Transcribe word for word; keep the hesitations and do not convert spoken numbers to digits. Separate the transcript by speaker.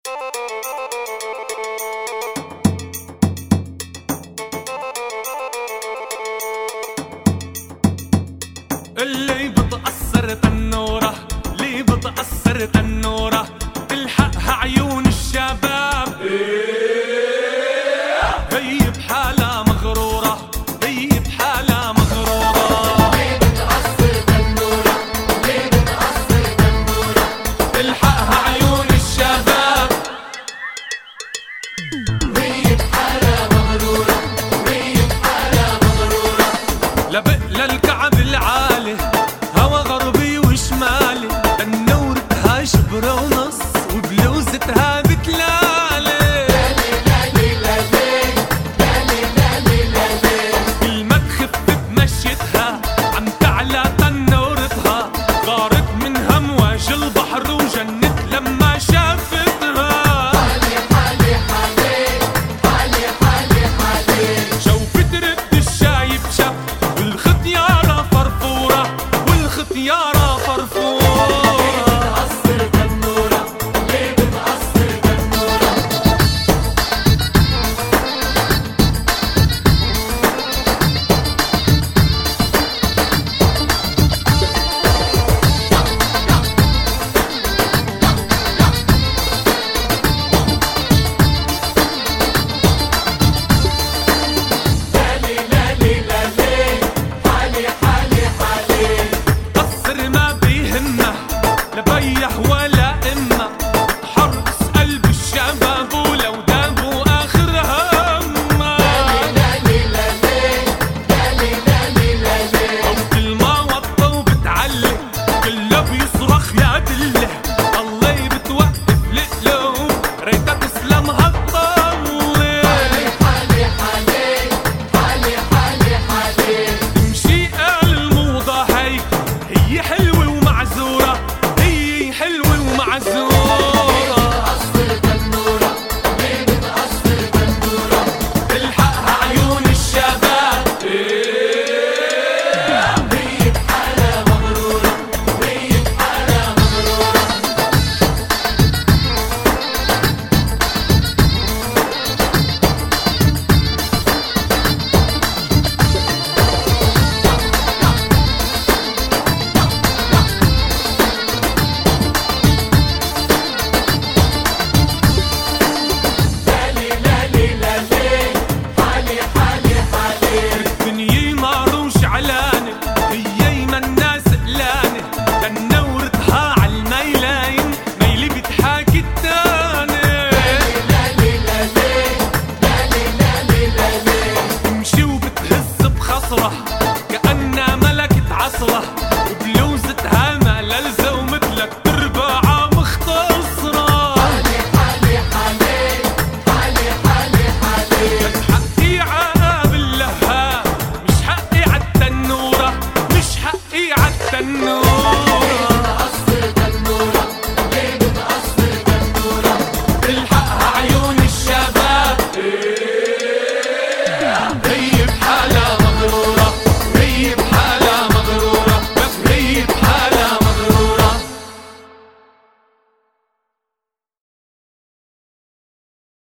Speaker 1: اللي بتأثر تنورة، اللي بتأثر تنورة، تلحقها عيون الشباب. هي بحالها مغرورة، هي بحالها مغرورة.
Speaker 2: ليه بتأثر تنورة، ليه بتأثر تنورة،
Speaker 1: تلحقها عيون الشباب.
Speaker 2: هي بحالها مغرورة، هي بحالها مغرورة.
Speaker 1: لبق للكعب العالي، هوا غربي وشمالي، تنورتها شبرة ونص وبلوزتها بتلالي.
Speaker 2: لالي لالي لالي لالي لالي لالي.
Speaker 1: كل ما تخف بمشيتها عم تعلى تنورتها، غارت من همواج البحر وجنت لما شافتها.
Speaker 2: حالي حالي حالي حالي حالي حالي.
Speaker 1: شوفت رد الشايب شاف والختيارة فرفورة، والختيارة فرفورة.
Speaker 2: بتأثر تنورة، ليه بتأثر تنورة. لالي لالي لالي حالي حالي حالي.
Speaker 1: قصر ما بيهمه لبيح ولا إمه، حرقص قلب الشباب ولو دابوا آخر همه.
Speaker 2: لالي لالي لالي لالي لالي.
Speaker 1: أو كل ما وطى وبتعلي كله بيصرخ يا دله، الله بتوقف القلوب ريتها تسلم هالطلة.
Speaker 2: حالي حالي حالي حالي حالي حالي.
Speaker 1: تمشي قال الموضة هي هي حلوة ومعزورة، هي حلوة ومعزورة.
Speaker 2: بتأثر تنورة، ليه بتأثر تنورة.
Speaker 1: تلحقها عيون الشباب.
Speaker 2: هي بحالها مغرورة، هي بحالها مغرورة. لالي لالي لالي حالي حالي حالي.
Speaker 1: الدنيا معروش علانة، هي ما الناس قلانة، تنورتها عالميلاين ميلي بتحاكي التاني.
Speaker 2: لالي لالي لالي لالي لالي.
Speaker 1: تمشي وبتهز بخصرة كأنها ملكة عصرة، وبلوزتها ما للزة ومثلك ترباعة مختصرة.
Speaker 2: حالي حالي حالي حالي حالي حالي.
Speaker 1: حقي عقاب اللهاب، مش حقي عالتنورة، مش حقي عالتنورة.
Speaker 2: بتأثر تنورة، ليه بتأثر تنورة.
Speaker 1: تلحقها عيون الشباب. هي